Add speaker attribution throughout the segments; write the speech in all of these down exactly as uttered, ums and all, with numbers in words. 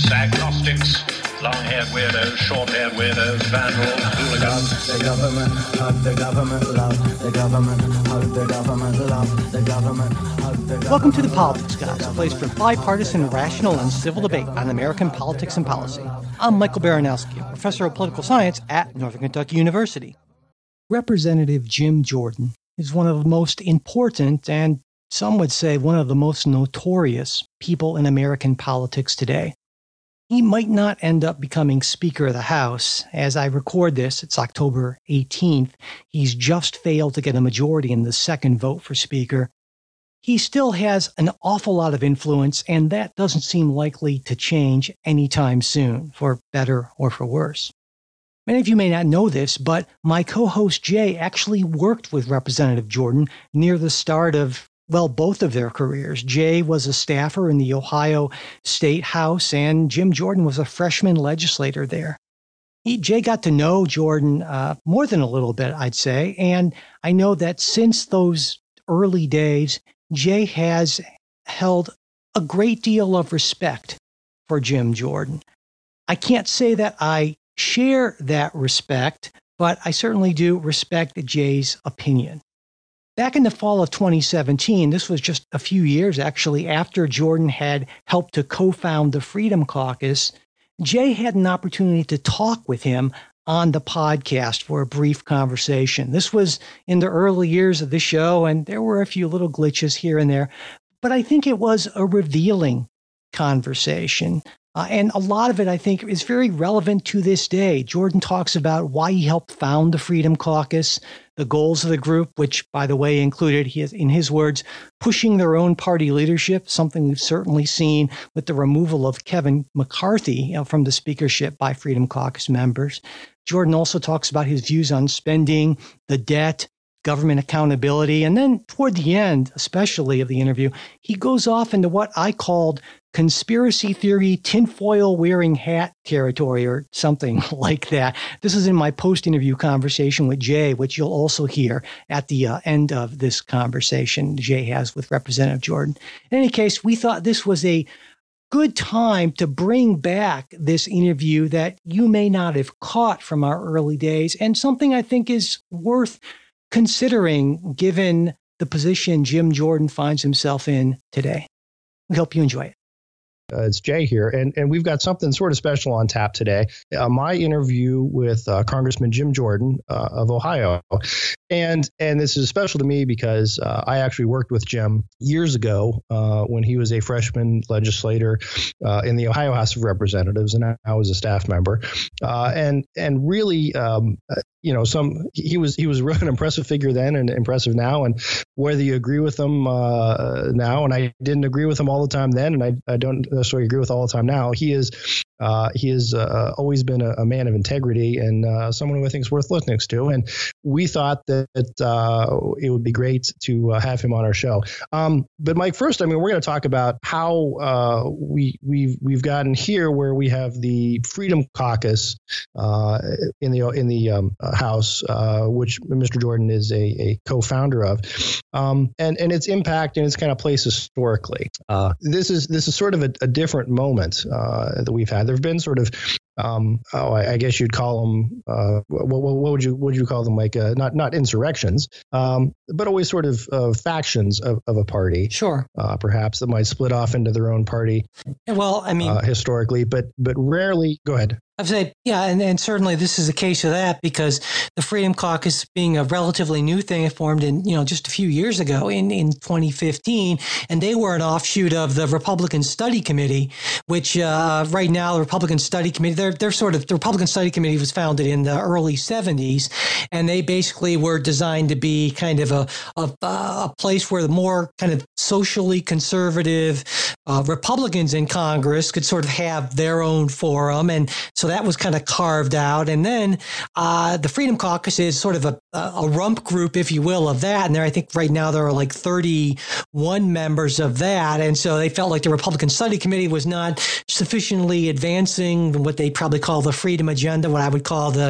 Speaker 1: atheists, agnostics, long-haired weirdos, short-haired weirdos, vandals, hooligans.
Speaker 2: The government, hug the government, love the government, hug the government, love the government, hug the government.
Speaker 3: Welcome to The Politics Guys, a place for bipartisan, rational, and civil debate on American politics and policy. I'm Michael Baranowski, a professor of political science at Northern Kentucky University. Representative Jim Jordan is one of the most important and, some would say, one of the most notorious people in American politics today. He might not end up becoming Speaker of the House. As I record this, it's October eighteenth. He's just failed to get a majority in the second vote for Speaker. He still has an awful lot of influence, and that doesn't seem likely to change anytime soon, for better or for worse. Many of you may not know this, but my co-host Jay actually worked with Representative Jordan near the start of Well, both of their careers. Jay was a staffer in the Ohio State House, and Jim Jordan was a freshman legislator there. He, Jay got to know Jordan uh, more than a little bit, I'd say, and I know that since those early days, Jay has held a great deal of respect for Jim Jordan. I can't say that I share that respect, but I certainly do respect Jay's opinion. Back in the fall of twenty seventeen, this was just a few years actually after Jordan had helped to co-found the Freedom Caucus, Jay had an opportunity to talk with him on the podcast for a brief conversation. This was in the early years of the show, and there were a few little glitches here and there, but I think it was a revealing conversation. Uh, and a lot of it, I think, is very relevant to this day. Jordan talks about why he helped found the Freedom Caucus, the goals of the group, which, by the way, included, his, in his words, pushing their own party leadership, something we've certainly seen with the removal of Kevin McCarthy you know, from the speakership by Freedom Caucus members. Jordan also talks about his views on spending, the debt, government accountability. And then toward the end, especially of the interview, he goes off into what I called conspiracy theory, tinfoil wearing hat territory or something like that. This is in my post-interview conversation with Jay, which you'll also hear at the uh, end of this conversation Jay has with Representative Jordan. In any case, we thought this was a good time to bring back this interview that you may not have caught from our early days, and something I think is worth considering given the position Jim Jordan finds himself in today. We hope you enjoy it.
Speaker 4: Uh, it's Jay here, and, and we've got something sort of special on tap today. Uh, my interview with uh, Congressman Jim Jordan uh, of Ohio. And and this is special to me because uh, I actually worked with Jim years ago uh, when he was a freshman legislator uh, in the Ohio House of Representatives, and I was a staff member. Uh, and and really, um, you know, some he was he was really an impressive figure then and impressive now. And whether you agree with him uh, now, and I didn't agree with him all the time then, and I, I don't necessarily agree with all the time now, he is uh, he has uh, always been a, a man of integrity and uh, someone who I think is worth listening to. And we thought that uh, it would be great to uh, have him on our show. Um, but Mike, first, I mean, we're going to talk about how uh, we we've we've gotten here where we have the Freedom Caucus uh, in the in the um, House, uh, which Mister Jordan is a, a co-founder of, um, and and its impact and its kind of place historically. Uh, this is this is sort of a, a different moment uh, that we've had. There have been sort of Um, oh, I, I guess you'd call them. Uh, what, what, what would you what would you call them? Like uh, not not insurrections, um, but always sort of uh, factions of, of a party.
Speaker 3: Sure.
Speaker 4: Uh, perhaps that might split off into their own party.
Speaker 3: Well, I mean,
Speaker 4: uh, historically, but but rarely. Go ahead.
Speaker 3: I've said, yeah, and, and certainly this is a case of that because the Freedom Caucus being a relatively new thing, it formed in, you know, just a few years ago in, in twenty fifteen, and they were an offshoot of the Republican Study Committee, which uh, right now the Republican Study Committee, they're, they're sort of, the Republican Study Committee was founded in the early seventies, and they basically were designed to be kind of a, a, a place where the more kind of socially conservative uh, Republicans in Congress could sort of have their own forum, and so that was kind of carved out. And then uh, the Freedom Caucus is sort of a, a rump group, if you will, of that. And there, I think right now there are like thirty-one members of that. And so they felt like the Republican Study Committee was not sufficiently advancing what they probably call the freedom agenda, what I would call the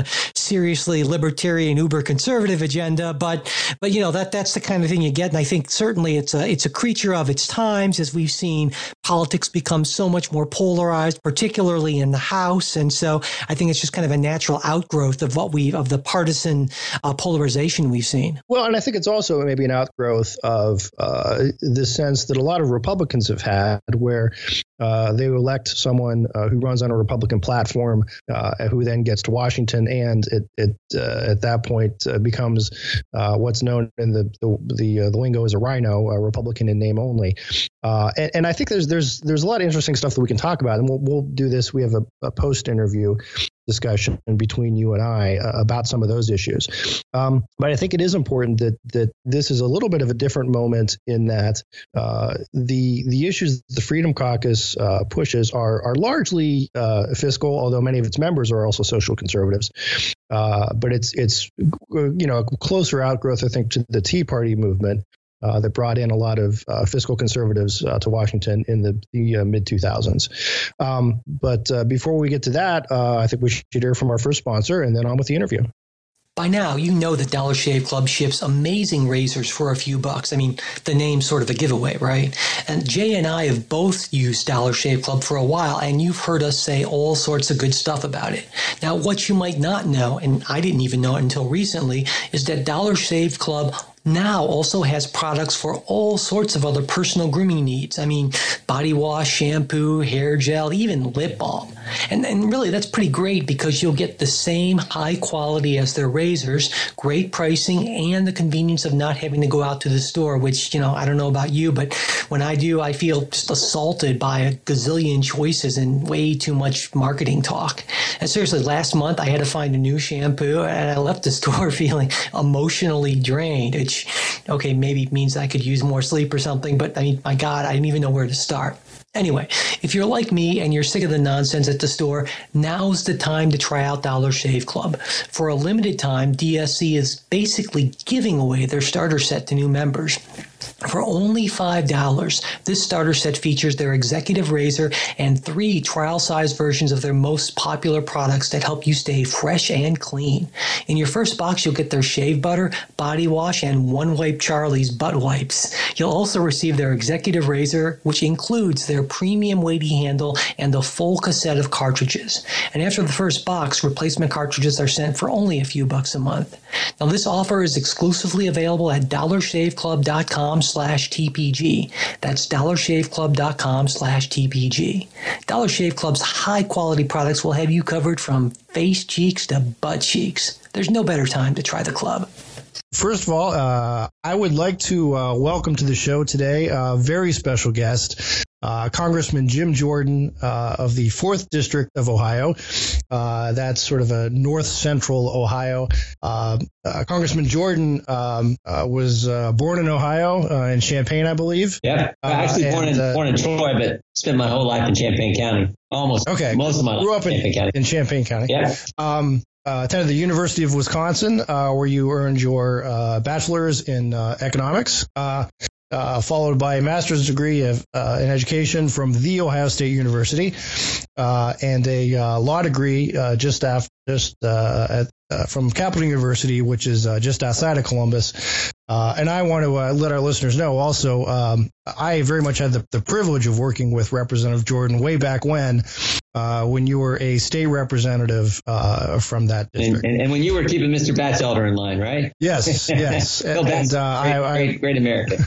Speaker 3: seriously libertarian, uber conservative agenda, but but you know that that's the kind of thing you get. And I think certainly it's a it's a creature of its times, as we've seen politics become so much more polarized, particularly in the House. And so I think it's just kind of a natural outgrowth of what we of the partisan uh, polarization we've seen.
Speaker 4: Well, and I think it's also maybe an outgrowth of uh, the sense that a lot of Republicans have had, where uh, they elect someone uh, who runs on a Republican platform, uh, who then gets to Washington, and it, it uh, at that point uh, becomes uh, what's known in the the the, uh, the lingo as a rhino, a Republican in name only. Uh, and, and I think there's there's there's a lot of interesting stuff that we can talk about, and we'll we'll do this. We have a, a post interview discussion between you and I uh, about some of those issues. Um, but I think it is important that that this is a little bit of a different moment in that uh, the the issues the Freedom Caucus uh, pushes are are largely uh, fiscal, although many of its members are also social conservatives. Uh, but it's it's you know a closer outgrowth, I think, to the Tea Party movement. Uh, that brought in a lot of uh, fiscal conservatives uh, to Washington in the, the uh, mid two thousands. Um, but uh, before we get to that, uh, I think we should hear from our first sponsor and then on with the interview.
Speaker 3: By now, you know that Dollar Shave Club ships amazing razors for a few bucks. I mean, the name's sort of a giveaway, right? And Jay and I have both used Dollar Shave Club for a while, and you've heard us say all sorts of good stuff about it. Now, what you might not know, and I didn't even know it until recently, is that Dollar Shave Club now also has products for all sorts of other personal grooming needs. I mean, body wash, shampoo, hair gel, even lip balm. And, and really, that's pretty great because you'll get the same high quality as their razors, great pricing, and the convenience of not having to go out to the store, which, you know, I don't know about you, but when I do, I feel just assaulted by a gazillion choices and way too much marketing talk. And seriously, last month, I had to find a new shampoo, and I left the store feeling emotionally drained. It's okay, maybe it means I could use more sleep or something, but I mean, my God, I didn't even know where to start. Anyway, if you're like me and you're sick of the nonsense at the store, now's the time to try out Dollar Shave Club. For a limited time, D S C is basically giving away their starter set to new members. For only five dollars, this starter set features their executive razor and three trial-size versions of their most popular products that help you stay fresh and clean. In your first box, you'll get their shave butter, body wash, and One Wipe Charlie's butt wipes. You'll also receive their executive razor, which includes their premium weighty handle and the full cassette of cartridges. And after the first box, replacement cartridges are sent for only a few bucks a month. Now, this offer is exclusively available at dollarshaveclub.com slash TPG. That's dollarshaveclub.com slash TPG. Dollar Shave Club's high-quality products will have you covered from face cheeks to butt cheeks. There's no better time to try the club.
Speaker 4: First of all, uh, I would like to uh, welcome to the show today a very special guest, uh, Congressman Jim Jordan uh, of the fourth District of Ohio. Uh, that's sort of a north-central Ohio. Uh, uh, Congressman Jordan um, uh, was uh, born in Ohio, uh, in Champaign, I believe.
Speaker 5: Yeah, actually uh, born, and, in, uh, born in Troy, but spent my whole life in Champaign County. Almost. Okay. Most of my life
Speaker 4: Grew up in
Speaker 5: Champaign County.
Speaker 4: In Champaign County.
Speaker 5: Yeah.
Speaker 4: Um, Uh, attended the University of Wisconsin, uh, where you earned your uh, bachelor's in uh, economics, uh, uh, followed by a master's degree of, uh, in education from The Ohio State University, uh, and a uh, law degree uh, just after just uh, at, uh, from Capital University, which is uh, just outside of Columbus. Uh, and I want to uh, let our listeners know also, um, I very much had the, the privilege of working with Representative Jordan way back when, uh, when you were a state representative uh, from that district.
Speaker 5: And, and, and when you were keeping Mister Batchelder in line, right?
Speaker 4: Yes, yes.
Speaker 5: Bill
Speaker 4: and, uh,
Speaker 5: great,
Speaker 4: I,
Speaker 5: great, great America.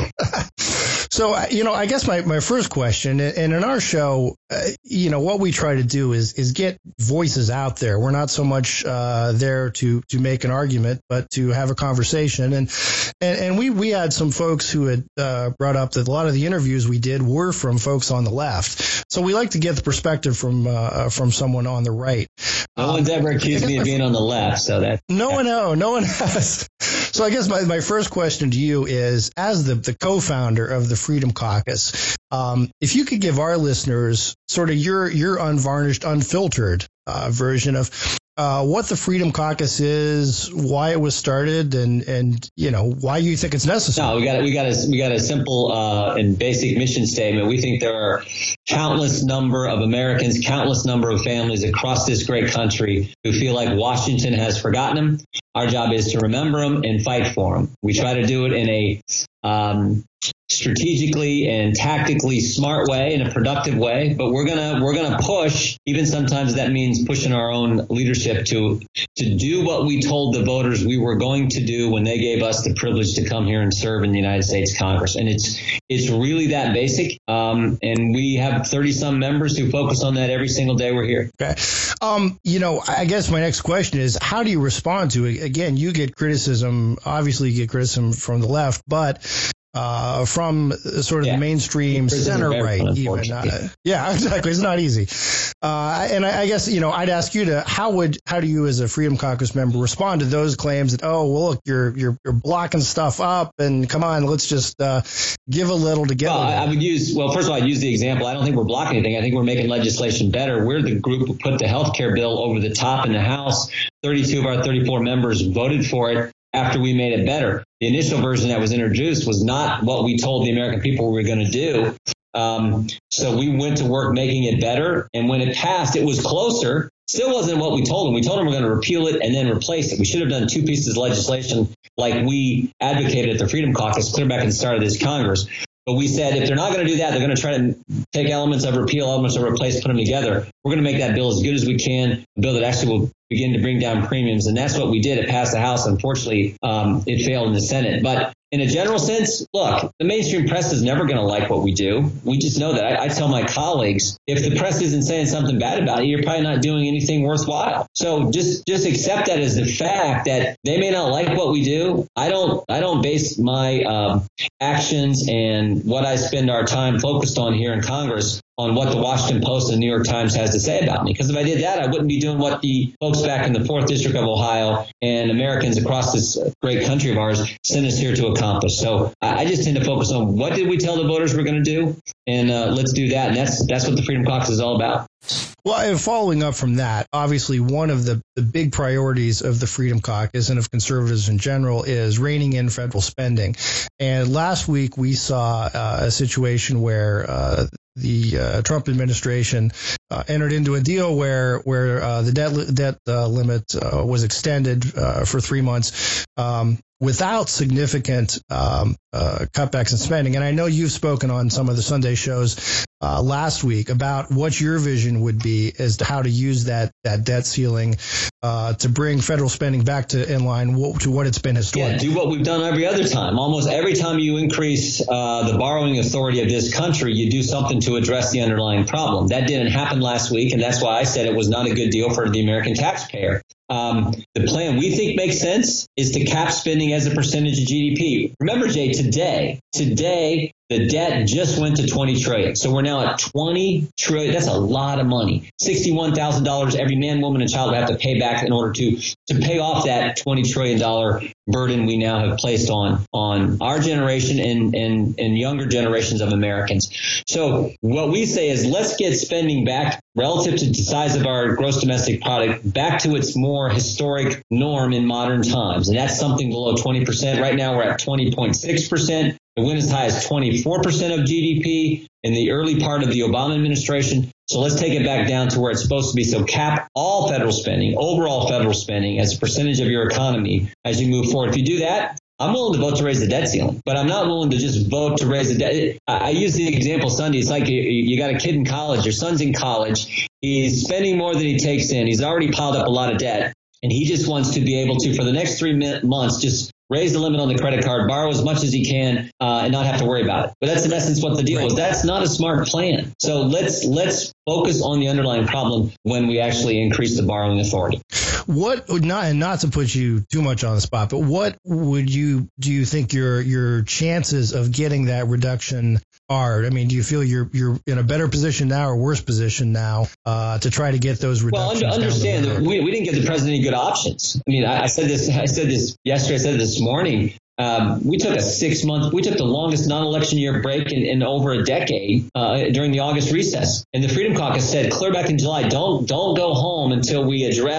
Speaker 4: So, you know, I guess my, my first question, and in our show, uh, you know, what we try to do is is get voices out there. We're not so much uh, there to to make an argument, but to have a conversation. And and, and we, we had some folks who had uh, brought up that a lot of the interviews we did were from folks on the left. So we like to get the perspective from uh, from someone on the right.
Speaker 5: No one's ever accused me of being on the left, so that
Speaker 4: no one, no, no one has. So I guess my, my first question to you is, as the, the co-founder of the Freedom Caucus, um, if you could give our listeners sort of your your unvarnished, unfiltered uh, version of uh, what the Freedom Caucus is, why it was started, and and you know why you think it's necessary.
Speaker 5: No, we got we got a we got a simple uh, and basic mission statement. We think there are countless number of Americans, countless number of families across this great country who feel like Washington has forgotten them. Our job is to remember them and fight for them. We try to do it in a um, strategically and tactically smart way, in a productive way, but we're gonna we're gonna push. Even sometimes that means pushing our own leadership to to do what we told the voters we were going to do when they gave us the privilege to come here and serve in the United States Congress. And it's it's really that basic. Um, and we have thirty some members who focus on that every single day we're here.
Speaker 4: Okay. Um, you know, I guess my next question is, how do you respond to it? Again, you get criticism. Obviously, you get criticism from the left, but Uh, from sort of yeah. the mainstream center right, even. Uh, yeah, exactly. It's not easy. Uh, and I, I guess, you know, I'd ask you to, how would, how do you as a Freedom Caucus member respond to those claims that, oh, well, look, you're, you're, you're blocking stuff up and come on, let's just uh, give a little to get
Speaker 5: well,
Speaker 4: a little.
Speaker 5: I would use, well, first of all, I'd use the example. I don't think we're blocking anything. I think we're making legislation better. We're the group who put the health care bill over the top in the House. thirty-two of our thirty-four members voted for it after we made it better. The initial version that was introduced was not what we told the American people we were going to do. Um, so we went to work making it better. And when it passed, it was closer. Still wasn't what we told them. We told them we're going to repeal it and then replace it. We should have done two pieces of legislation like we advocated at the Freedom Caucus clear back at the start of this Congress. But we said, if they're not going to do that, they're going to try to take elements of repeal, elements of replace, put them together. We're going to make that bill as good as we can, a bill that actually will begin to bring down premiums. And that's what we did. It passed the House. Unfortunately, um, it failed in the Senate. But in a general sense, look, the mainstream press is never going to like what we do. We just know that. I, I tell my colleagues, if the press isn't saying something bad about you, you're probably not doing anything worthwhile. So just just accept that as the fact that they may not like what we do. I don't I don't base my um, actions and what I spend our time focused on here in Congress on what the Washington Post and the New York Times has to say about me. Because if I did that, I wouldn't be doing what the folks back in the fourth District of Ohio and Americans across this great country of ours sent us here to accomplish. So I just tend to focus on what did we tell the voters we're going to do, and uh, let's do that. And that's that's what the Freedom Caucus is all about.
Speaker 4: Well, and following up from that, obviously one of the, the big priorities of the Freedom Caucus and of conservatives in general is reining in federal spending. And last week we saw uh, a situation where uh, the uh, Trump administration uh, entered into a deal where where uh, the debt li- debt uh, limit uh, was extended uh, for three months. Um, without significant um, uh, cutbacks in spending. And I know you've spoken on some of the Sunday shows uh, last week about what your vision would be as to how to use that that debt ceiling uh, to bring federal spending back to in line w- to what it's been historically.
Speaker 5: Yeah, do what we've done every other time. Almost every time you increase uh, the borrowing authority of this country, you do something to address the underlying problem. That didn't happen last week, and that's why I said it was not a good deal for the American taxpayer. Um, the plan we think makes sense is to cap spending as a percentage of G D P. Remember, Jay, today, today, the debt just went to twenty trillion. So we're now at twenty trillion. That's a lot of money. sixty-one thousand dollars every man, woman, and child would have to pay back in order to, to pay off that twenty trillion dollars burden we now have placed on, on our generation and, and, and younger generations of Americans. So what we say is let's get spending back relative to the size of our gross domestic product back to its more historic norm in modern times. And that's something below twenty percent. Right now we're at twenty point six percent. It went as high as twenty-four percent of G D P in the early part of the Obama administration. So let's take it back down to where it's supposed to be. So cap all federal spending, overall federal spending as a percentage of your economy as you move forward. If you do that, I'm willing to vote to raise the debt ceiling, but I'm not willing to just vote to raise the debt. I, I use the example Sunday. It's like you, you got a kid in college. Your son's in college. He's spending more than he takes in. He's already piled up a lot of debt, and he just wants to be able to, for the next three months, just raise the limit on the credit card, borrow as much as he can, uh, and not have to worry about it. But that's in essence what the deal is. That's not a smart plan. So let's let's focus on the underlying problem when we actually increase the borrowing authority.
Speaker 4: What not and not to put you too much on the spot, but what would you do you think your your chances of getting that reduction are? I mean, do you feel you're you're in a better position now or worse position now uh, to try to get those reductions?
Speaker 5: Well, understand that we, we didn't give the president any good options. I mean, I, I said this I said this yesterday. I said this morning. Um, we took a six month, we took the longest non-election year break in, in over a decade uh, during the August recess. And the Freedom Caucus said, clear back in July, don't don't go home until we address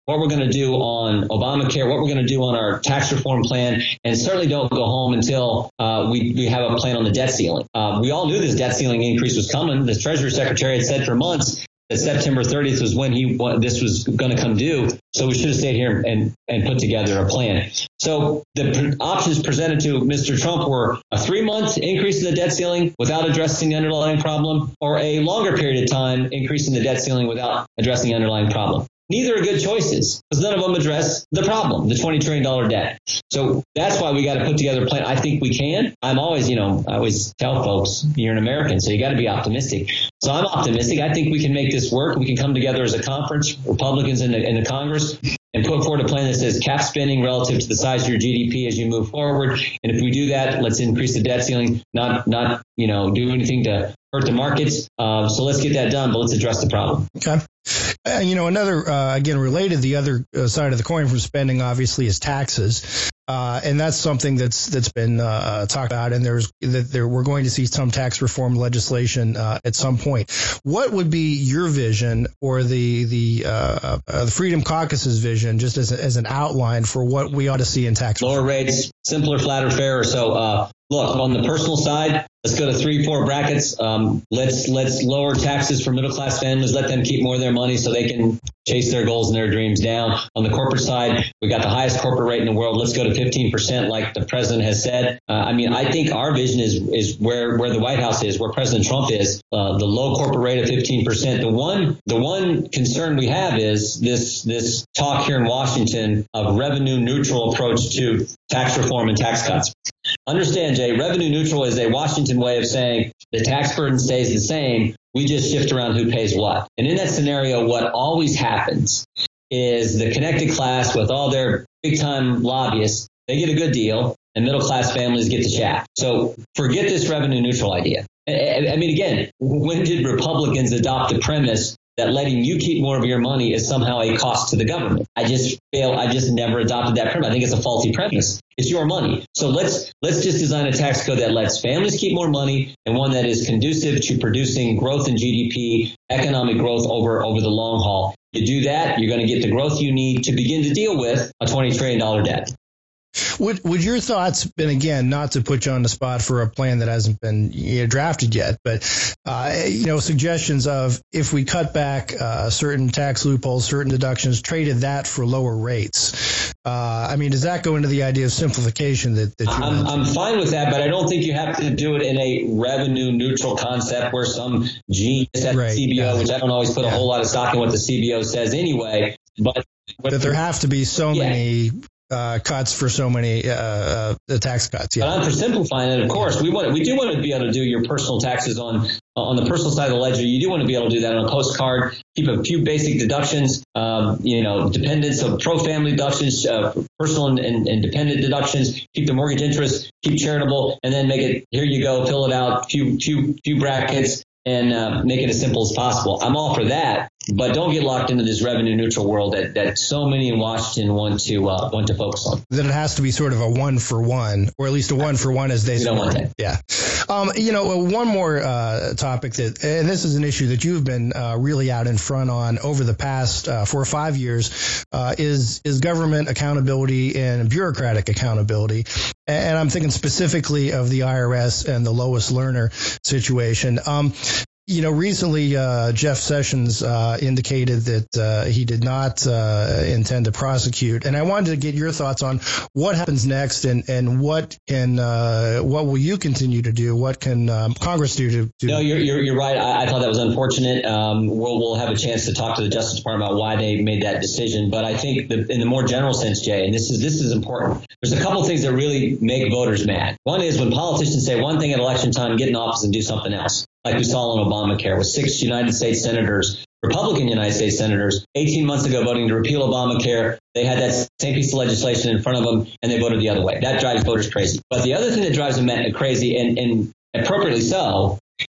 Speaker 5: what we're going to do on Obamacare, what we're going to do on our tax reform plan, and certainly don't go home until uh, we, we have a plan on the debt ceiling. Uh, we all knew this debt ceiling increase was coming. The Treasury Secretary had said for months that September thirtieth was when he this was going to come due. So we should have stayed here and, and put together a plan. So the pr- options presented to Mister Trump were a three-month increase in the debt ceiling without addressing the underlying problem, or a longer period of time increasing the debt ceiling without addressing the underlying problem. Neither are good choices because none of them address the problem, the twenty trillion dollars debt. So that's why we got to put together a plan. I think we can. I'm always, you know, I always tell folks, you're an American, so you got to be optimistic. So I'm optimistic. I think we can make this work. We can come together as a conference, Republicans in the, in the Congress, and put forward a plan that says cap spending relative to the size of your G D P as you move forward. And if we do that, let's increase the debt ceiling, not, not you know, do anything to hurt the markets. Uh, so let's get that done, but let's address the problem.
Speaker 4: Okay. Uh, you know, another, uh, again, related, the other uh, side of the coin from spending, obviously, is taxes. Uh, and that's something that's that's been uh, talked about, and there's that there we're going to see some tax reform legislation uh, at some point. What would be your vision, or the the uh, uh, the Freedom Caucus's vision, just as a, as an outline for what we ought to see in tax reform?
Speaker 5: Lower rates, simpler, flatter, fairer. So uh, look, on the personal side, let's go to three, four brackets. Um, let's let's lower taxes for middle class families. Let them keep more of their money so they can chase their goals and their dreams down. On the corporate side, we got the highest corporate rate in the world. Let's go to fifteen percent, like the president has said. Uh, I mean, I think our vision is is where where the White House is, where President Trump is. Uh, the low corporate rate of fifteen percent. The one the one concern we have is this this talk here in Washington of revenue neutral approach to tax reform and tax cuts. Understand, Jay, revenue neutral is a Washington way of saying the tax burden stays the same. We just shift around who pays what. And in that scenario, what always happens is the connected class with all their big time lobbyists, they get a good deal, and middle class families get the shaft. So forget this revenue neutral idea. I mean, again, when did Republicans adopt the premise that letting you keep more of your money is somehow a cost to the government? I just fail. I just never adopted that premise. I think it's a faulty premise. It's your money. So let's let's just design a tax code that lets families keep more money, and one that is conducive to producing growth in G D P, economic growth over, over the long haul. You do that, you're going to get the growth you need to begin to deal with a twenty trillion dollars debt.
Speaker 4: Would would your thoughts, and again, not to put you on the spot for a plan that hasn't been you know, drafted yet, but uh, you know, suggestions of if we cut back uh, certain tax loopholes, certain deductions, traded that for lower rates? Uh, I mean, does that go into the idea of simplification that, that you
Speaker 5: I'm, I'm fine with that, but I don't think you have to do it in a revenue neutral concept where some genius at
Speaker 4: right.
Speaker 5: the C B O,
Speaker 4: yeah.
Speaker 5: which I don't always put yeah. a whole lot of stock in what the C B O says anyway, but
Speaker 4: that there have to be so
Speaker 5: yeah.
Speaker 4: many Uh, cuts for so many uh, uh, the tax cuts. Yeah.
Speaker 5: But I'm for simplifying it. Of course, we want we do want to be able to do your personal taxes on on the personal side of the ledger. You do want to be able to do that on a postcard. Keep a few basic deductions. Um, you know, dependents of pro family deductions, uh, personal and, and, and dependent deductions. Keep the mortgage interest. Keep charitable, and then make it. Here you go. Fill it out. Few few few brackets. And uh, make it as simple as possible. I'm all for that, but don't get locked into this revenue neutral world that, that so many in Washington want to uh, want to focus on.
Speaker 4: That it has to be sort of a one for one, or at least a one for one as they
Speaker 5: don't want that.
Speaker 4: Yeah. Um, you know, one more uh, topic that, and this is an issue that you've been uh, really out in front on over the past uh, four or five years, uh, is is government accountability and bureaucratic accountability. And I'm thinking specifically of the I R S and the Lois Lerner situation. Um, You know, recently uh, Jeff Sessions uh, indicated that uh, he did not uh, intend to prosecute, and I wanted to get your thoughts on what happens next, and and what can uh, what will you continue to do? What can um, Congress do to? to
Speaker 5: no, you're, you're you're right. I, I thought that was unfortunate. Um, we'll we'll have a chance to talk to the Justice Department about why they made that decision. But I think the, in the more general sense, Jay, and this is this is important. There's a couple things that really make voters mad. One is when politicians say one thing at election time, get in office and do something else. Like we saw on Obamacare with six United States senators, Republican United States senators, eighteen months ago voting to repeal Obamacare. They had that same piece of legislation in front of them, and they voted the other way. That drives voters crazy. But the other thing that drives them crazy, and, and appropriately so,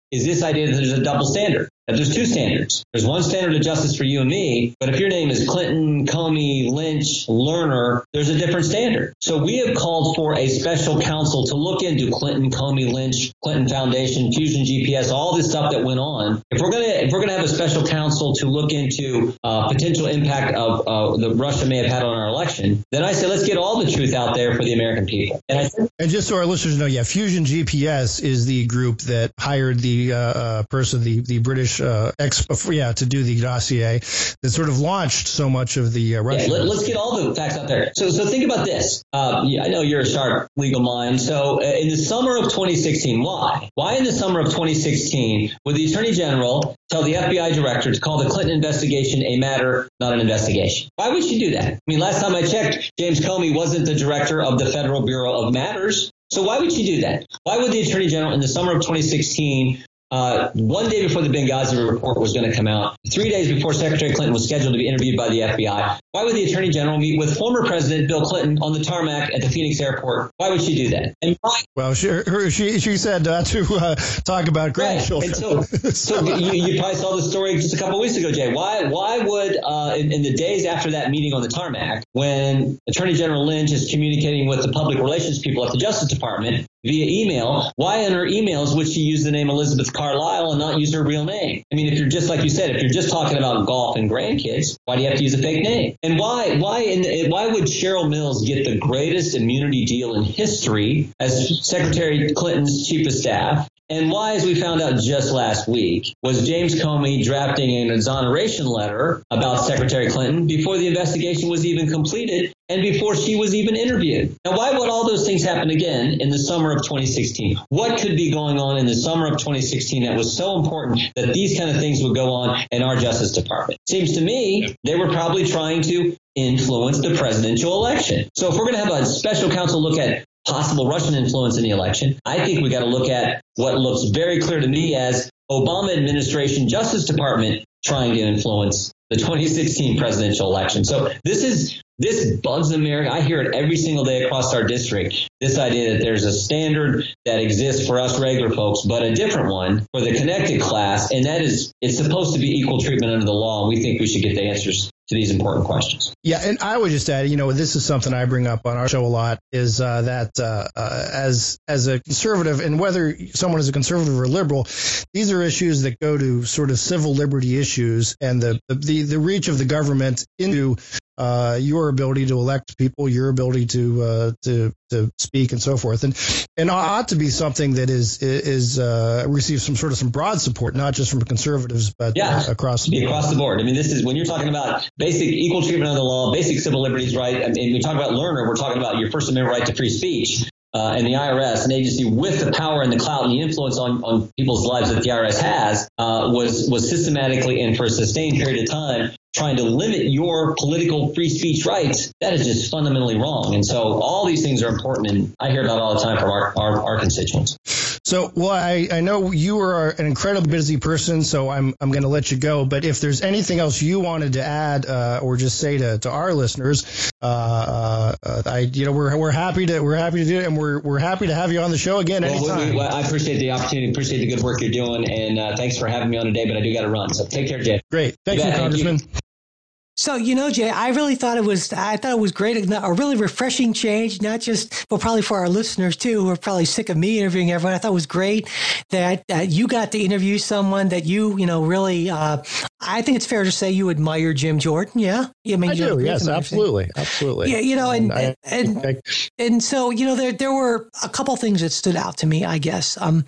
Speaker 5: is this idea that there's a double standard, that there's two standards. There's one standard of justice for you and me, but if your name is Clinton, Comey, Lynch, Lerner, there's a different standard. So we have called for a special counsel to look into Clinton, Comey, Lynch, Clinton Foundation, Fusion G P S, all this stuff that went on. If we're gonna if we're gonna have a special counsel to look into uh, potential impact of uh, that Russia may have had on our election, then I say let's get all the truth out there for the American people. And I think,
Speaker 4: and just so our listeners know, yeah, Fusion G P S is the group that hired the uh, uh, person, the the British uh, ex, yeah, to do the dossier that sort of launched so much of the uh, Russian.
Speaker 5: Yeah, let, let's get all the facts out there. So, so think about this. Uh, yeah, I know you're a sharp legal mind. So, uh, in the summer of twenty sixteen, why? Why in the summer of twenty sixteen would the Attorney General tell the F B I director to call the Clinton investigation a matter, not an investigation? Why would she do that? I mean, last time I checked, James Comey wasn't the director of the Federal Bureau of Matters. So why would she do that? Why would the Attorney General in the summer of twenty sixteen, uh, one day before the Benghazi report was going to come out, three days before Secretary Clinton was scheduled to be interviewed by the F B I, why would the Attorney General meet with former President Bill Clinton on the tarmac at the Phoenix airport? Why would she do that? And why?
Speaker 4: Well, she her, she, she said uh, to uh, talk about grandchildren.
Speaker 5: Right. And so, so you, you probably saw the story just a couple of weeks ago, Jay. Why why would uh, in, in the days after that meeting on the tarmac, when Attorney General Lynch is communicating with the public relations people at the Justice Department via email, why in her emails would she use the name Elizabeth Carlisle and not use her real name? I mean, if you're just like you said, if you're just talking about golf and grandkids, why do you have to use a fake name? And why why in the, why would Cheryl Mills get the greatest immunity deal in history as Secretary Clinton's chief of staff? And why, as we found out just last week, was James Comey drafting an exoneration letter about Secretary Clinton before the investigation was even completed and before she was even interviewed? Now, why would all those things happen again in the summer of twenty sixteen? What could be going on in the summer of twenty sixteen that was so important that these kind of things would go on in our Justice Department? Seems to me they were probably trying to influence the presidential election. So if we're going to have a special counsel look at possible Russian influence in the election, I think we got to look at what looks very clear to me as Obama administration Justice Department trying to influence the twenty sixteen presidential election. So this is this bugs America. I hear it every single day across our district. This idea that there's a standard that exists for us regular folks, but a different one for the connected class, and that is it's supposed to be equal treatment under the law. And we think we should get the answers to these important questions.
Speaker 4: Yeah, and I would just add, you know, this is something I bring up on our show a lot, is uh, that uh, uh, as as a conservative, and whether someone is a conservative or liberal, these are issues that go to sort of civil liberty issues and the the, the reach of the government into uh, your ability to elect people, your ability to uh, to to speak and so forth, and and ought to be something that is is uh, receives some sort of some broad support, not just from conservatives, but
Speaker 5: yeah,
Speaker 4: uh, across the board.
Speaker 5: across the board. I mean, this is when you're talking about basic equal treatment under the law, basic civil liberties, right? I mean, we talk about Lerner, we're talking about your First Amendment right to free speech. Uh, and the I R S, an agency with the power and the clout and the influence on, on people's lives that the I R S has, uh, was was systematically and for a sustained period of time trying to limit your political free speech rights. That is just fundamentally wrong. And so all these things are important, and I hear about it all the time from our, our, our constituents.
Speaker 4: So, well, I, I know you are an incredibly busy person, so I'm I'm going to let you go. But if there's anything else you wanted to add uh, or just say to, to our listeners, uh, uh, I you know we're we're happy to we're happy to do it, and we're we're happy to have you on the show again anytime.
Speaker 5: Well, we, we, I appreciate the opportunity, appreciate the good work you're doing, and uh, thanks for having me on today. But I do got to run, so take care, Jay.
Speaker 4: Great, thank you, Congressman.
Speaker 5: Thank you.
Speaker 3: So, you know, Jay, I really thought it was, I thought it was great, a really refreshing change, not just, well, probably for our listeners too, who are probably sick of me interviewing everyone. I thought it was great that uh, you got to interview someone that you, you know, really, uh, I think it's fair to say you admire Jim Jordan. Yeah.
Speaker 4: I mean, I do. Yes, absolutely. Absolutely.
Speaker 3: Yeah. You know, and,
Speaker 4: and,
Speaker 3: and,
Speaker 4: I,
Speaker 3: and, and so, you know, there, there were a couple things that stood out to me, I guess. Um,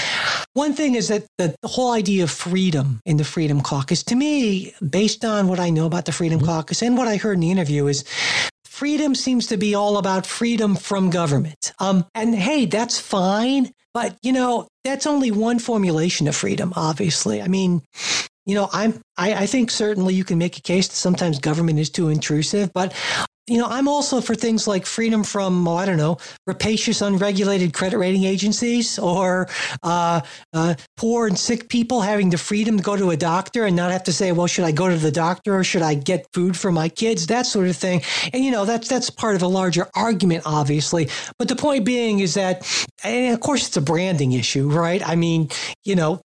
Speaker 3: one thing is that the, the whole idea of freedom in the Freedom Caucus, to me, based on what I know about the Freedom mm-hmm. Caucus and what I heard in the interview, is freedom seems to be all about freedom from government. Um, and hey, that's fine. But, you know, that's only one formulation of freedom, obviously. I mean, you know, I'm, I, I think certainly you can make a case that sometimes government is too intrusive, but you know, I'm also for things like freedom from, oh, I don't know, rapacious, unregulated credit rating agencies, or uh, uh, poor and sick people having the freedom to go to a doctor and not have to say, well, should I go to the doctor or should I get food for my kids? That sort of thing. And, you know, that's that's part of a larger argument, obviously. But the point being is that, and of course, it's a branding issue, right? I mean, you know,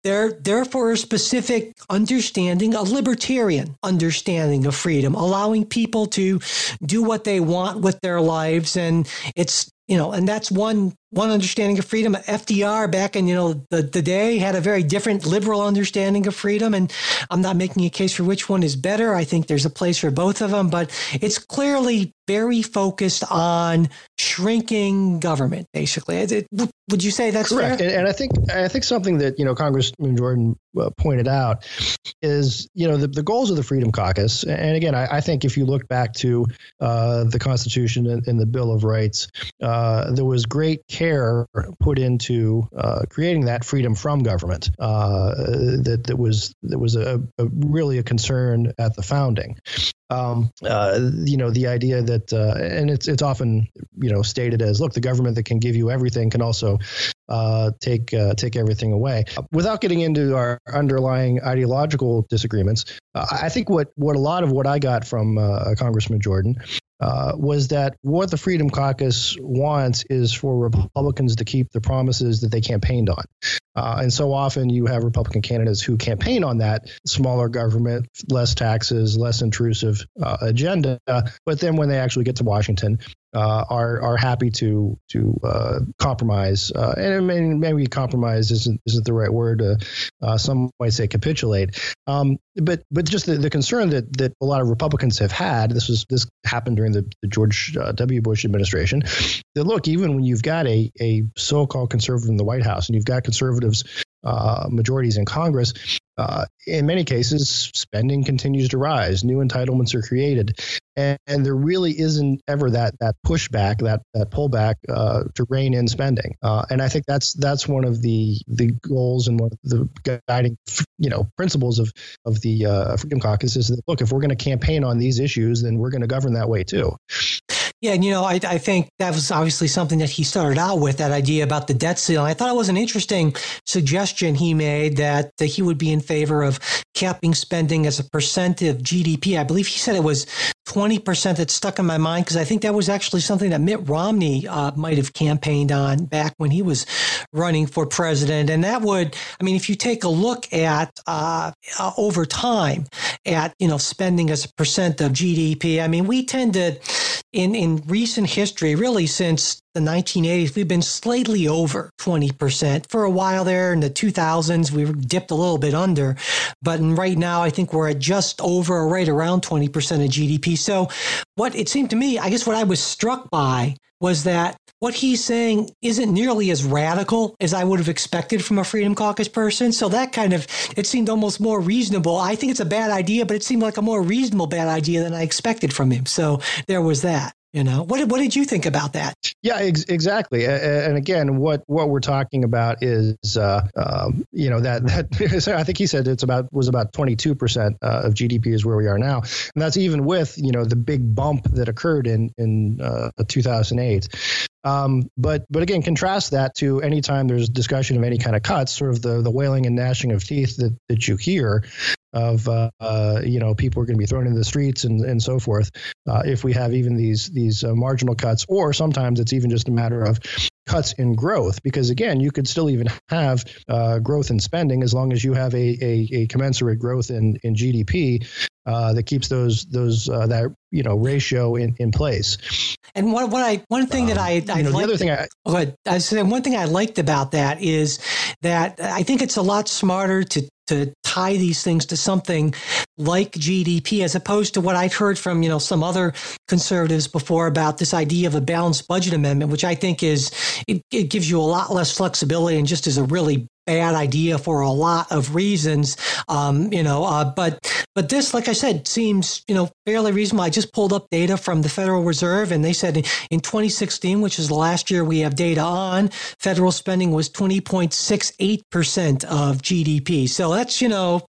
Speaker 3: They're, they're for a specific understanding, a libertarian understanding of freedom, allowing people to do what they want with their lives. And it's, you know, and that's one one understanding of freedom. F D R back in, you know, the, the day had a very different liberal understanding of freedom. And I'm not making a case for which one is better. I think there's a place for both of them, but it's clearly very focused on shrinking government, basically. It, it, would you say that's
Speaker 4: correct?
Speaker 3: Fair?
Speaker 4: And, and I think I think something that, you know, Congressman Jordan uh, pointed out is, you know, the, the goals of the Freedom Caucus. And again, I, I think if you look back to uh, the Constitution and, and the Bill of Rights, uh, there was great care put into uh, creating that freedom from government. Uh, that that was that was a, a really a concern at the founding. Um, uh, you know, the idea that, uh, and it's it's often, you know, stated as, look, the government that can give you everything can also uh, take uh, take everything away. Without getting into our underlying ideological disagreements, uh, I think what what a lot of what I got from uh, Congressman Jordan Uh, was that what the Freedom Caucus wants is for Republicans to keep the promises that they campaigned on. Uh, and so often you have Republican candidates who campaign on that smaller government, less taxes, less intrusive uh, agenda. But then when they actually get to Washington, uh, are are happy to to uh, compromise. Uh, and I mean, maybe compromise isn't isn't the right word. Uh, uh, some might say capitulate. Um, but but just the, the concern that that a lot of Republicans have had. This was this happened during the, the George uh, W. Bush administration. That look, even when you've got a a so-called conservative in the White House and you've got conservatives uh, majorities in Congress, uh, in many cases, spending continues to rise. New entitlements are created. And, and there really isn't ever that that pushback, that that pullback uh, to rein in spending. Uh, and I think that's that's one of the the goals and one of the guiding, you know, principles of of the uh, Freedom Caucus is that, look, if we're going to campaign on these issues, then we're going to govern that way too.
Speaker 3: Yeah, and you know, I, I think that was obviously something that he started out with, that idea about the debt ceiling. I thought it was an interesting suggestion he made that, that he would be in favor of capping spending as a percent of G D P. I believe he said it was twenty percent. That stuck in my mind because I think that was actually something that Mitt Romney uh, might have campaigned on back when he was running for president. And that would, I mean, if you take a look at uh, uh, over time at, you know, spending as a percent of G D P, I mean, we tend to, in, in recent history, really since the nineteen eighties, we've been slightly over twenty percent. For a while there in the two thousands, we dipped a little bit under. But right now, I think we're at just over or right around twenty percent of G D P. So what it seemed to me, I guess what I was struck by was that what he's saying isn't nearly as radical as I would have expected from a Freedom Caucus person. So that kind of, it seemed almost more reasonable. I think it's a bad idea, but it seemed like a more reasonable bad idea than I expected from him. So there was that. You know, what did, what did you think about that?
Speaker 4: Yeah, ex- exactly. And again, what, what we're talking about is, uh, um, you know, that that I think he said it's about was about twenty-two percent uh, of G D P is where we are now. And that's even with, you know, the big bump that occurred in in uh, two thousand eight. Um, but but again, contrast that to any time there's discussion of any kind of cuts, sort of the, the wailing and gnashing of teeth that, that you hear of, uh, uh, you know, people are going to be thrown into the streets and, and so forth. Uh, if we have even these these uh, marginal cuts, or sometimes it's even just a matter of cuts in growth, because again, you could still even have uh, growth in spending as long as you have a a, a commensurate growth in, in G D P uh, that keeps those those uh, that you know ratio in, in place.
Speaker 3: And what what I one thing um, that I I
Speaker 4: you know,
Speaker 3: liked,
Speaker 4: the other thing I,
Speaker 3: go ahead. I was saying one thing I liked about that is that I think it's a lot smarter to to tie these things to something like G D P, as opposed to what I've heard from, you know, some other conservatives before about this idea of a balanced budget amendment, which I think is, it, it gives you a lot less flexibility and just is a really bad idea for a lot of reasons. Um, you know, uh, but but this, like I said, seems, you know, fairly reasonable. I just pulled up data from the Federal Reserve, and they said in twenty sixteen, which is the last year we have data on, federal spending was twenty point six eight percent of G D P. So that's, you know,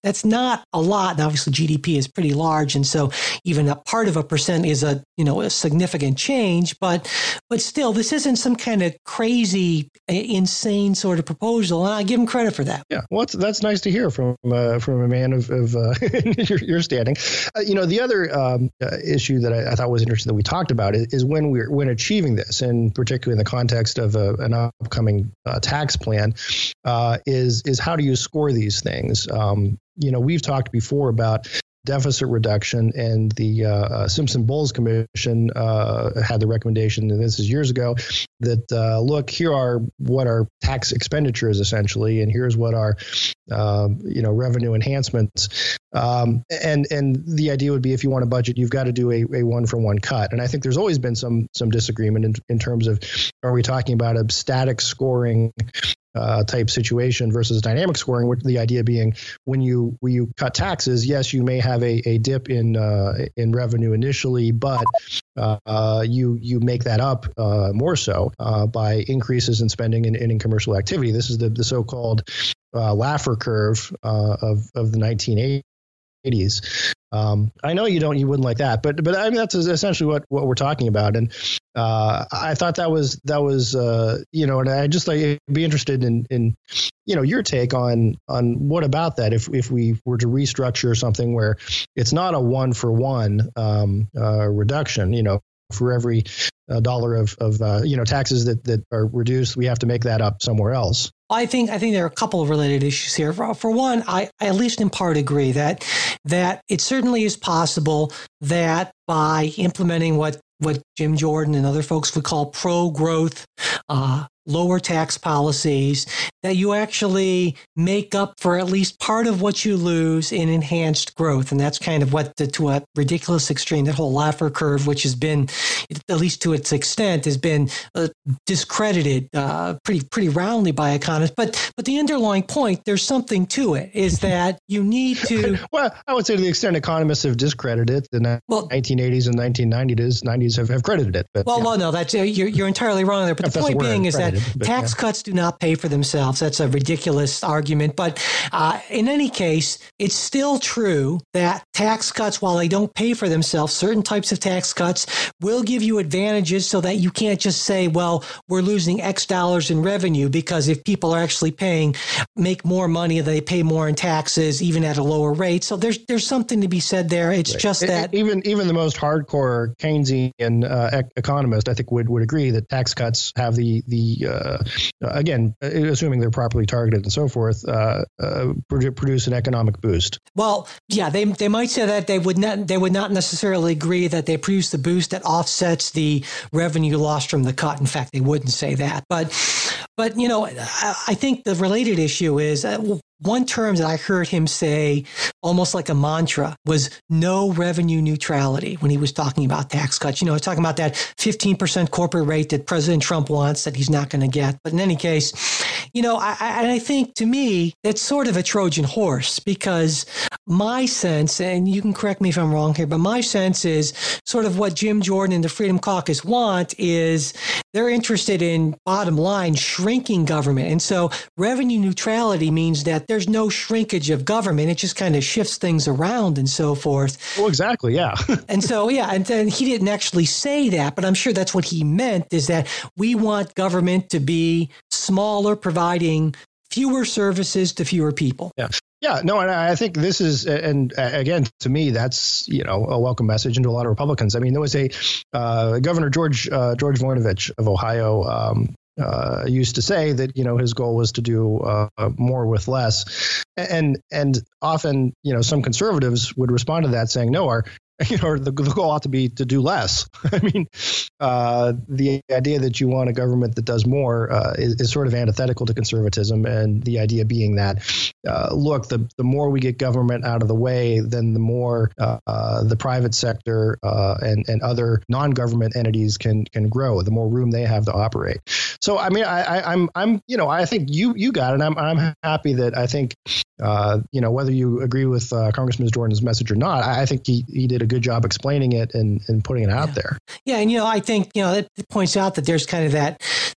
Speaker 3: that's not a lot. And obviously, G D P is pretty large, and so even a part of a percent is a you know a significant change. But but still, this isn't some kind of crazy, insane sort of proposal, and I give him credit for that.
Speaker 4: Yeah, well, that's, that's nice to hear from uh, from a man of, of uh, your, your standing. Uh, you know, the other um, uh, issue that I, I thought was interesting that we talked about is, is when we're when achieving this, and particularly in the context of a, an upcoming uh, tax plan, uh, is is how do you score these things? Um, you know, we've talked before about deficit reduction, and the uh, uh, Simpson-Bowles Commission uh, had the recommendation, and this is years ago, that uh, look, here are what our tax expenditures essentially, and here's what our um, you know revenue enhancements. Um, and and the idea would be, if you want a budget, you've got to do a, a one for one cut. And I think there's always been some some disagreement in, in terms of, are we talking about a static scoring Uh, type situation versus dynamic scoring, with the idea being, when you when you cut taxes, yes, you may have a, a dip in uh, in revenue initially, but uh, uh, you you make that up uh, more so uh, by increases in spending and in, in commercial activity. This is the the so-called uh, Laffer curve uh, of of the nineteen eighties. Um, I know you don't, you wouldn't like that, but but I mean that's essentially what, what we're talking about. And uh, I thought that was that was uh, you know, and I just like be interested in in you know your take on on what about that, if if we were to restructure something where it's not a one for one um, uh, reduction, you know, for every uh, dollar of of uh, you know taxes that that are reduced, we have to make that up somewhere else.
Speaker 3: I think I think there are a couple of related issues here. For, for one, I, I at least in part agree that that it certainly is possible that by implementing what what Jim Jordan and other folks would call pro-growth, uh, lower tax policies, that you actually make up for at least part of what you lose in enhanced growth. And that's kind of what, the, to a ridiculous extreme, that whole Laffer curve, which has been, at least to its extent, has been uh, discredited uh, pretty pretty roundly by economists. But but the underlying point, there's something to it, is that you need to...
Speaker 4: Well, I would say to the extent economists have discredited it, the well, nineteen eighties and nineteen nineties have, have credited it. But,
Speaker 3: well,
Speaker 4: yeah.
Speaker 3: well, no, that's, you're, you're entirely wrong there. But the point being is that But, tax yeah. cuts do not pay for themselves. That's a ridiculous argument. But uh, in any case, it's still true that tax cuts, while they don't pay for themselves, certain types of tax cuts will give you advantages, so that you can't just say, well, we're losing X dollars in revenue, because if people are actually paying, make more money, they pay more in taxes, even at a lower rate. So there's there's something to be said there. It's right. just that
Speaker 4: even even the most hardcore Keynesian uh, economist, I think, would, would agree that tax cuts have the the uh, again, assuming they're properly targeted and so forth, uh, uh, produce an economic boost.
Speaker 3: Well, yeah, they they might say that. They would not they would not necessarily agree that they produce the boost that offsets the revenue lost from the cut. In fact, they wouldn't say that. But but you know, I, I think the related issue is uh, one term that I heard him say almost like a mantra was no revenue neutrality when he was talking about tax cuts. You know, talking about that fifteen percent corporate rate that President Trump wants that he's not going to get. But in any case, you know, I, I, I think to me, that's sort of a Trojan horse, because my sense, and you can correct me if I'm wrong here, but my sense is sort of what Jim Jordan and the Freedom Caucus want is they're interested in, bottom line, shrinking government. And so revenue neutrality means that there's no shrinkage of government. It just kind of shifts things around and so forth.
Speaker 4: Well, exactly. Yeah.
Speaker 3: And so, yeah, and then he didn't actually say that, but I'm sure that's what he meant, is that we want government to be smaller, providing fewer services to fewer people.
Speaker 4: Yeah. Yeah, no, and I think this is, and again, to me, that's, you know, a welcome message into a lot of Republicans. I mean, there was a uh, Governor George uh, George Voinovich of Ohio um, uh, used to say that, you know, his goal was to do uh, more with less. And and often, you know, some conservatives would respond to that saying, no, our you know, the, the goal ought to be to do less. I mean, uh, the idea that you want a government that does more uh, is, is sort of antithetical to conservatism. And the idea being that, uh, look, the, the more we get government out of the way, then the more uh, uh, the private sector uh, and, and other non-government entities can can grow, the more room they have to operate. So, I mean, I, I, I'm, I'm, you know, I think you you got it. I'm, I'm happy that I think, uh, you know, whether you agree with uh, Congressman Jordan's message or not, I, I think he, he did a good job explaining it and, and putting it out
Speaker 3: yeah.
Speaker 4: there.
Speaker 3: Yeah. And, you know, I think, you know, it points out that there's kind of that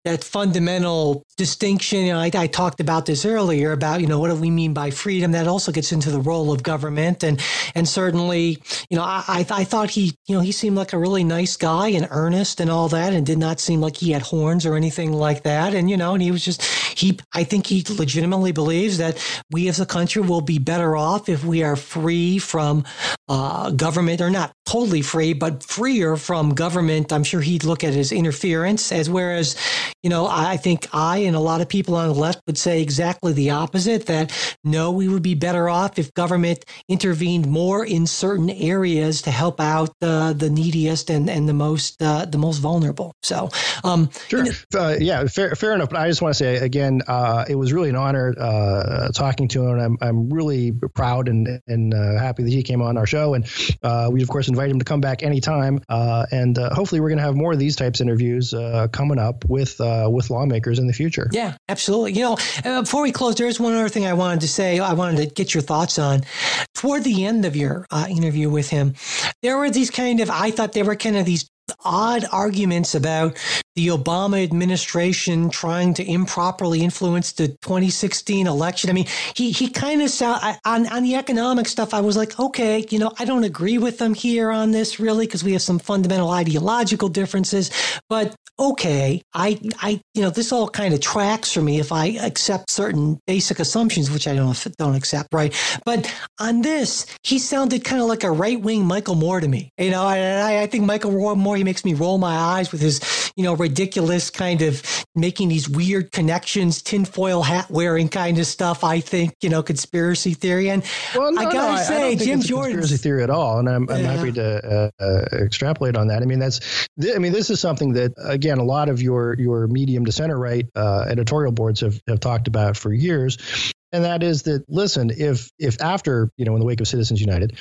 Speaker 3: that fundamental distinction. You know, I, I talked about this earlier about, you know, what do we mean by freedom? That also gets into the role of government. And and certainly, you know, I, I, I thought he, you know, he seemed like a really nice guy and earnest and all that, and did not seem like he had horns or anything like that. And, you know, and he was just, he, I think he legitimately believes that we as a country will be better off if we are free from uh, government, or not totally free, but freer from government. I'm sure he'd look at it as interference, as whereas, you know, I think I and a lot of people on the left would say exactly the opposite, that no, we would be better off if government intervened more in certain areas to help out uh, the neediest and, and the most uh, the most vulnerable. So, um,
Speaker 4: sure.
Speaker 3: You know,
Speaker 4: uh, yeah, fair, fair enough. But I just want to say again, uh, it was really an honor uh, talking to him. I'm, I'm really proud and, and uh, happy that he came on our show. And uh, we, of course, invite him to come back anytime. Uh, and uh, hopefully we're going to have more of these types of interviews uh, coming up with uh, with lawmakers in the future.
Speaker 3: Yeah, absolutely. You know, uh, before we close, there is one other thing I wanted to say. I wanted to get your thoughts on. Toward the end of your uh, interview with him, there were these kind of, I thought they were kind of these odd arguments about the Obama administration trying to improperly influence the twenty sixteen election. I mean, he he kind of sound on on the economic stuff. I was like, okay, you know, I don't agree with them here on this really, because we have some fundamental ideological differences. But okay, I I you know, this all kind of tracks for me if I accept certain basic assumptions, which I don't don't accept, right? But on this, he sounded kind of like a right wing Michael Moore to me. You know, and I, I think Michael Moore, he makes me roll my eyes with his, you know, ridiculous kind of making these weird connections, tinfoil hat wearing kind of stuff. I think, you know, conspiracy theory. And
Speaker 4: well, no,
Speaker 3: I gotta
Speaker 4: no,
Speaker 3: say,
Speaker 4: I don't
Speaker 3: Jim
Speaker 4: think
Speaker 3: Jordan,
Speaker 4: conspiracy theory at all, and I'm, I'm
Speaker 3: yeah.
Speaker 4: happy to uh, uh, extrapolate on that. I mean, that's, th- I mean, this is something that again, a lot of your your medium to center right uh, editorial boards have have talked about for years. And that is that, listen, if if after, you know, in the wake of Citizens United,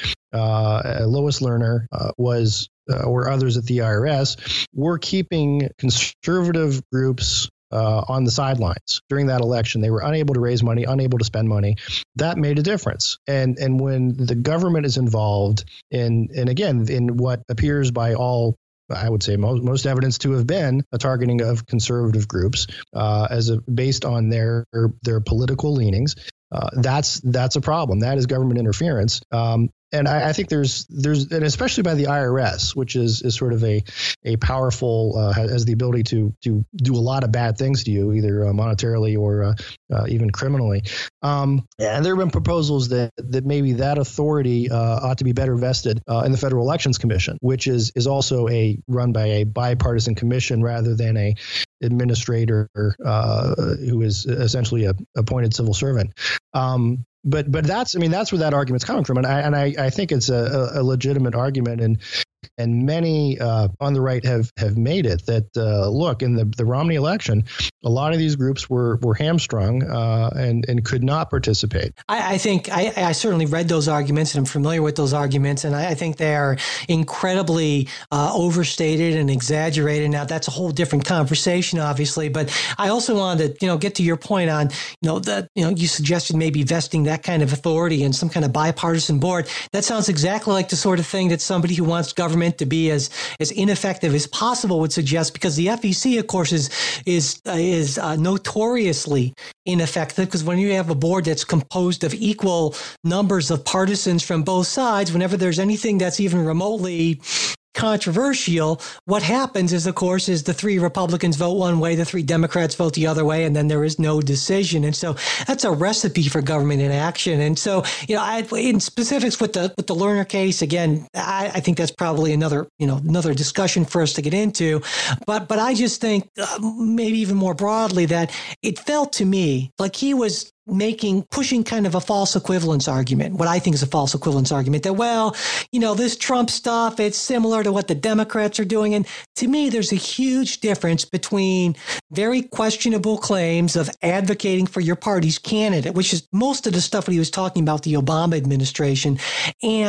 Speaker 4: uh, Lois Lerner uh, was, uh, or others at the I R S, were keeping conservative groups uh, on the sidelines during that election. They were unable to raise money, unable to spend money. That made a difference. And and when the government is involved in, and again, in what appears by all, I would say most, most evidence to have been a targeting of conservative groups uh, as a, based on their their political leanings. Uh, that's that's a problem. That is government interference. Um, and I, I think there's there's and especially by the I R S, which is is sort of a a powerful uh, has the ability to to do a lot of bad things to you, either uh, monetarily or uh, uh, even criminally. Um, and there have been proposals that that maybe that authority uh, ought to be better vested uh, in the Federal Elections Commission, which is is also a run by a bipartisan commission rather than a administrator uh, who is essentially a appointed civil servant. Um, but but that's I mean that's where that argument's coming from, and I and I, I think it's a, a legitimate argument, and and many uh, on the right have have made it that uh, look, in the, the Romney election, a lot of these groups were were hamstrung uh, and and could not participate.
Speaker 3: I, I think I, I certainly read those arguments and I'm familiar with those arguments, and I, I think they are incredibly uh, overstated and exaggerated. Now that's a whole different conversation, obviously, but I also wanted to you know get to your point on you know that you know you suggested maybe vesting that kind of authority in some kind of bipartisan board. That sounds exactly like the sort of thing that somebody who wants government to be as as ineffective as possible would suggest, because the F E C, of course, is is uh, is uh, notoriously ineffective, because when you have a board that's composed of equal numbers of partisans from both sides, whenever there's anything that's even remotely controversial, what happens is, of course, is the three Republicans vote one way, the three Democrats vote the other way, and then there is no decision. And so that's a recipe for government inaction. And so, you know, I, in specifics with the with the Lerner case, again, I, I think that's probably another, you know, another discussion for us to get into. But but I just think uh, maybe even more broadly that it felt to me like he was making, pushing kind of a false equivalence argument, what I think is a false equivalence argument, that, well, you know, this Trump stuff, it's similar to what the Democrats are doing. And to me, there's a huge difference between very questionable claims of advocating for your party's candidate, which is most of the stuff that he was talking about the Obama administration, and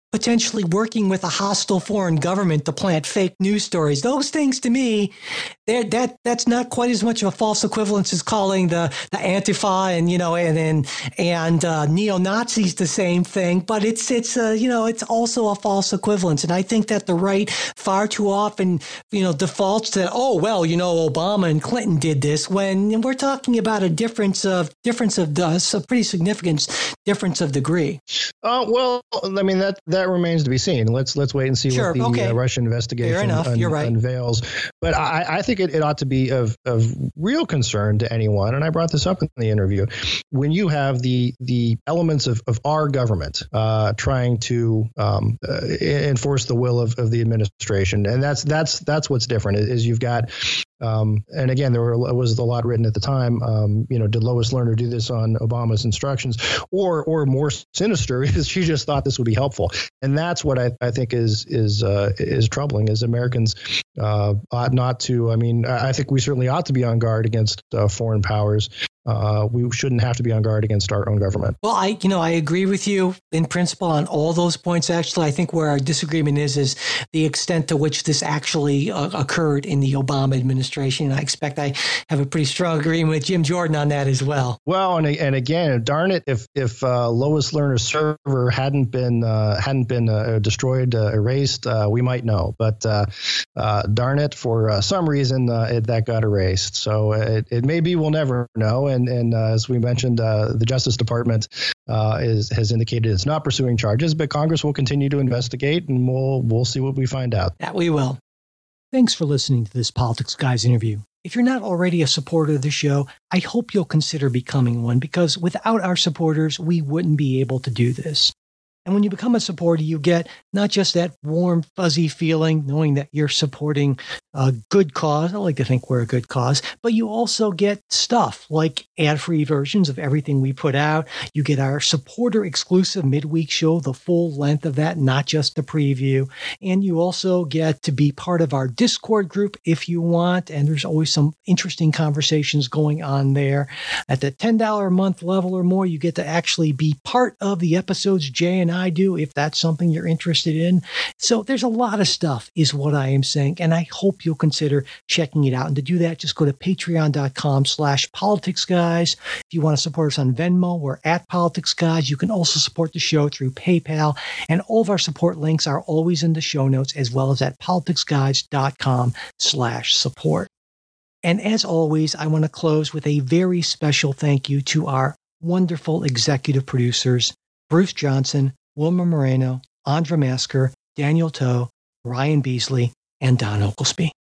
Speaker 3: potentially working with a hostile foreign government to plant fake news stories. Those things, to me, that that's not quite as much of a false equivalence as calling the, the Antifa and, you know, and and, and uh, neo-Nazis the same thing. But it's, it's uh, you know, it's also a false equivalence. And I think that the right far too often, you know, defaults to, oh, well, you know, Obama and Clinton did this, when we're talking about a difference of, difference of, uh, a pretty significant difference of degree.
Speaker 4: Uh, well, I mean, that that remains to be seen. Let's let's wait and see
Speaker 3: sure,
Speaker 4: what the
Speaker 3: okay.
Speaker 4: uh, Russian investigation
Speaker 3: Fair enough.
Speaker 4: un-
Speaker 3: You're right.
Speaker 4: unveils. But I, I think it, it ought to be of, of real concern to anyone. And I brought this up in the interview. When you have the the elements of, of our government uh, trying to um, uh, enforce the will of, of the administration, and that's that's that's what's different. Is you've got Um, and again, there were, was a lot written at the time. Um, you know, did Lois Lerner do this on Obama's instructions, or or more sinister is she just thought this would be helpful? And that's what I, I think is is uh, is troubling. Is Americans uh, ought not to. I mean, I think we certainly ought to be on guard against uh, foreign powers. Uh, we shouldn't have to be on guard against our own government.
Speaker 3: Well, I, you know, I agree with you in principle on all those points. Actually, I think where our disagreement is, is the extent to which this actually uh, occurred in the Obama administration. I expect I have a pretty strong agreement with Jim Jordan on that as well.
Speaker 4: Well, and and again, darn it, if if uh, Lois Lerner's server hadn't been uh, hadn't been uh, destroyed, uh, erased, uh, we might know. But uh, uh, darn it, for uh, some reason, uh, it, that got erased. So it, it may be we'll never know. And and uh, as we mentioned, uh, the Justice Department uh, is has indicated it's not pursuing charges, but Congress will continue to investigate, and we'll we'll see what we find out.
Speaker 3: That we will. Thanks for listening to this Politics Guys interview. If you're not already a supporter of the show, I hope you'll consider becoming one, because without our supporters, we wouldn't be able to do this. And when you become a supporter, you get not just that warm, fuzzy feeling, knowing that you're supporting a good cause. I like to think we're a good cause, but you also get stuff like ad-free versions of everything we put out. You get our supporter exclusive midweek show, the full length of that, not just the preview. And you also get to be part of our Discord group if you want. And there's always some interesting conversations going on there. At the ten dollars a month level or more, you get to actually be part of the episodes Jay and I do, if that's something you're interested in. So there's a lot of stuff, is what I am saying. And I hope you'll consider checking it out. And to do that, just go to patreon.com slash politics guys. If you want to support us on Venmo, we're at Politics Guys. You can also support the show through PayPal. And all of our support links are always in the show notes, as well as at politicsguys.com slash support. And as always, I want to close with a very special thank you to our wonderful executive producers, Bruce Johnson, Wilma Moreno, Andra Masker, Daniel Toe, Ryan Beasley, and Don Oglesby.